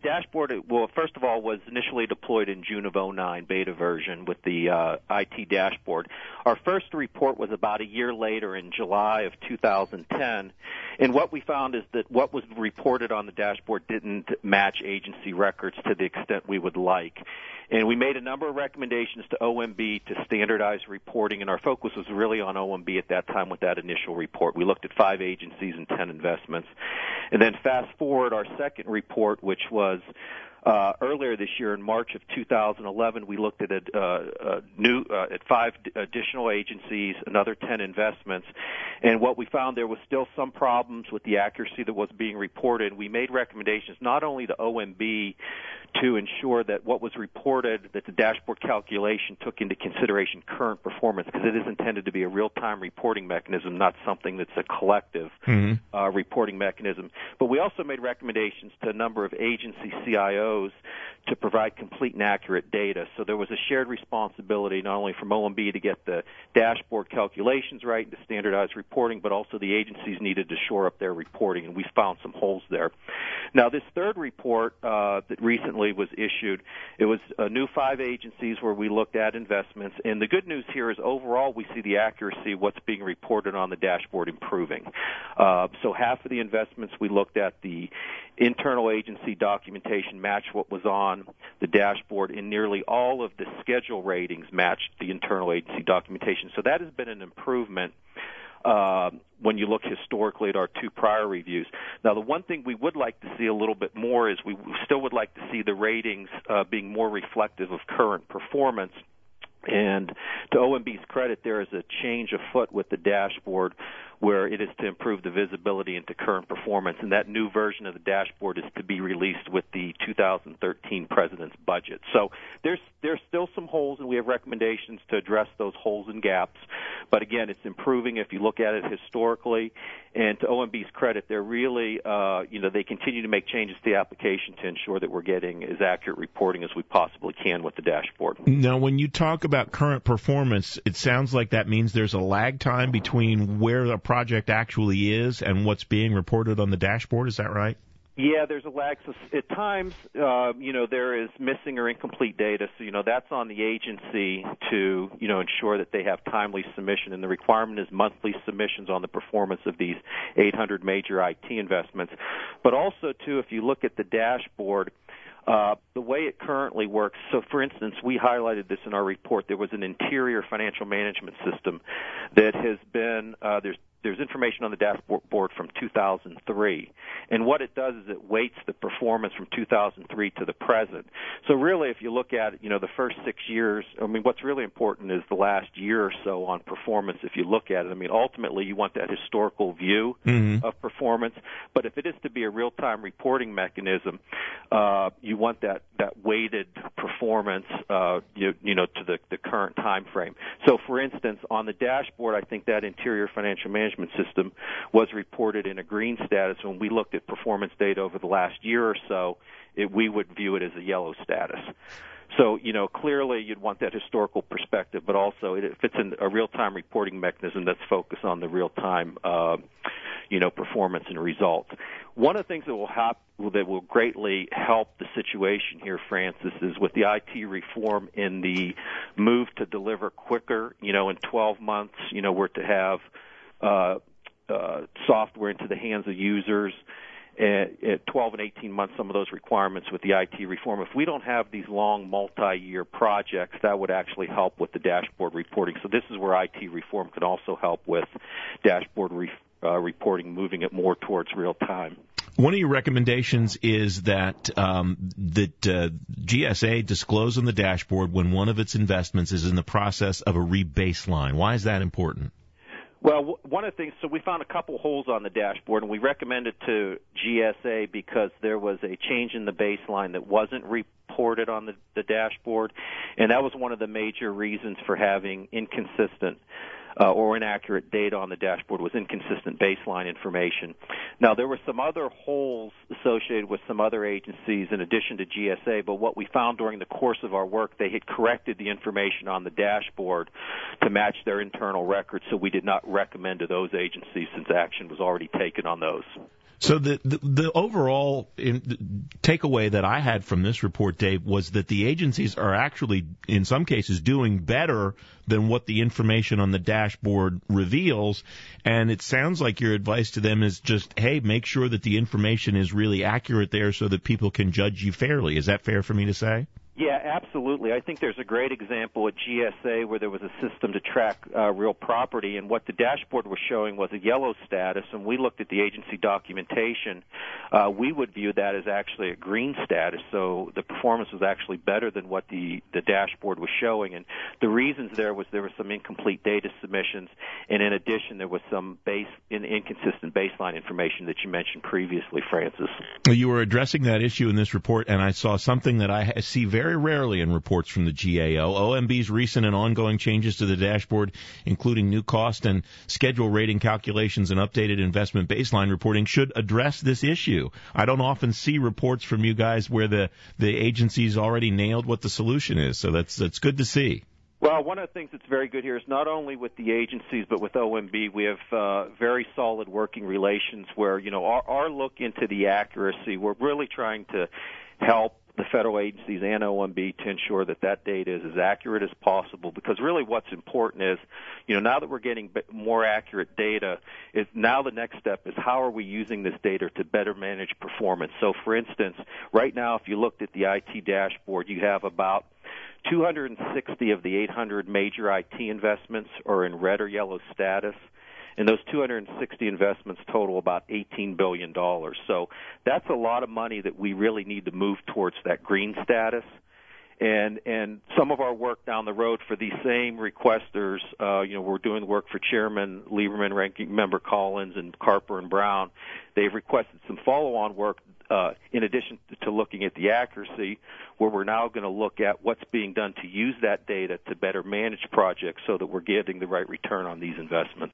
dashboard, well, first of all, was initially deployed in June of '09, beta version with the IT dashboard. Our first report was about a year later in July of 2010, and what we found is that what was reported on the dashboard didn't match agency records to the extent we would like. And we made a number of recommendations to OMB to standardize reporting, and our focus was really on OMB at that time with that initial report. We looked at 5 agencies and 10 investments. And then fast forward, our second report, which was earlier this year in March of 2011, we looked at at 5 additional agencies, another 10 investments, and what we found, there was still some problems with the accuracy that was being reported. We made recommendations not only to OMB to ensure that what was reported, that the dashboard calculation took into consideration current performance, because it is intended to be a real-time reporting mechanism, not something that's a collective reporting mechanism. But we also made recommendations to a number of agency CIOs to provide complete and accurate data. So there was a shared responsibility not only from OMB to get the dashboard calculations right and to standardize reporting, but also the agencies needed to shore up their reporting, and we found some holes there. Now, this third report that recently was issued, it was a new 5 agencies where we looked at investments, and the good news here is overall we see the accuracy of what's being reported on the dashboard improving. So half of the investments we looked at, the internal agency documentation matched what was on the dashboard, and nearly all of the schedule ratings matched the internal agency documentation. So that has been an improvement when you look historically at our 2 prior reviews. Now, the one thing we would like to see a little bit more is we still would like to see the ratings being more reflective of current performance. And to OMB's credit, there is a change afoot with the dashboard where it is to improve the visibility into current performance, and that new version of the dashboard is to be released with the 2013 President's budget. So there's still some holes, and we have recommendations to address those holes and gaps. But again, it's improving if you look at it historically. And to OMB's credit, they're really, they continue to make changes to the application to ensure that we're getting as accurate reporting as we possibly can with the dashboard. Now, when you talk about current performance, it sounds like that means there's a lag time between where a project actually is and what's being reported on the dashboard. Is that right? Yeah, there's a lag. So at times, there is missing or incomplete data. So, that's on the agency to, ensure that they have timely submission. And the requirement is monthly submissions on the performance of these 800 major IT investments. But also, too, if you look at the dashboard, the way it currently works, so for instance, we highlighted this in our report, there was an interior financial management system that has been, there's information on the dashboard from 2003. And what it does is it weights the performance from 2003 to the present. So really, if you look at it, the first 6 years, what's really important is the last year or so on performance if you look at it. Ultimately, you want that historical view of performance. But if it is to be a real-time reporting mechanism, you want that weighted performance, to the current time frame. So, for instance, on the dashboard, I think that interior financial management system was reported in a green status. When we looked at performance data over the last year or so, we would view it as a yellow status. So, clearly you'd want that historical perspective, but also it fits in a real-time reporting mechanism that's focused on the real-time, performance and results. One of the things that will greatly help the situation here, Francis, is with the IT reform in the move to deliver quicker, in 12 months, we're to have software into the hands of users. At 12 and 18 months, some of those requirements with the IT reform. If we don't have these long multi-year projects, that would actually help with the dashboard reporting. So this is where IT reform could also help with dashboard reporting, moving it more towards real time. One of your recommendations is that GSA disclose on the dashboard when one of its investments is in the process of a rebaseline. Why is that important? Well, one of the things, so we found a couple holes on the dashboard, and we recommended to GSA because there was a change in the baseline that wasn't reported on the dashboard, and that was one of the major reasons for having inconsistent or inaccurate data on the dashboard, was inconsistent baseline information. Now, there were some other holes associated with some other agencies in addition to GSA, but what we found during the course of our work, they had corrected the information on the dashboard to match their internal records, so we did not recommend to those agencies since action was already taken on those. So the overall takeaway that I had from this report, Dave, was that the agencies are actually, in some cases, doing better than what the information on the dashboard reveals. And it sounds like your advice to them is just, hey, make sure that the information is really accurate there so that people can judge you fairly. Is that fair for me to say? Yeah, absolutely. I think there's a great example at GSA where there was a system to track real property, and what the dashboard was showing was a yellow status, and we looked at the agency documentation. We would view that as actually a green status, so the performance was actually better than what the dashboard was showing. And the reasons there were some incomplete data submissions, and in addition there was some inconsistent baseline information that you mentioned previously, Francis. You were addressing that issue in this report, and I saw something that I see very rarely in reports from the GAO. OMB's recent and ongoing changes to the dashboard, including new cost and schedule rating calculations and updated investment baseline reporting, should address this issue. I don't often see reports from you guys where the agency's already nailed what the solution is, so that's good to see. Well, one of the things that's very good here is not only with the agencies but with OMB, we have very solid working relations where, our look into the accuracy, we're really trying to help the federal agencies and OMB to ensure that data is as accurate as possible, because really what's important is, now that we're getting more accurate data, now the next step is how are we using this data to better manage performance. So, for instance, right now if you looked at the IT dashboard, you have about 260 of the 800 major IT investments are in red or yellow status, and those 260 investments total about $18 billion. So that's a lot of money that we really need to move towards that green status. And some of our work down the road for these same requesters, we're doing work for Chairman Lieberman, Ranking Member Collins, and Carper and Brown. They've requested some follow-on work in addition to looking at the accuracy, where we're now going to look at what's being done to use that data to better manage projects so that we're getting the right return on these investments.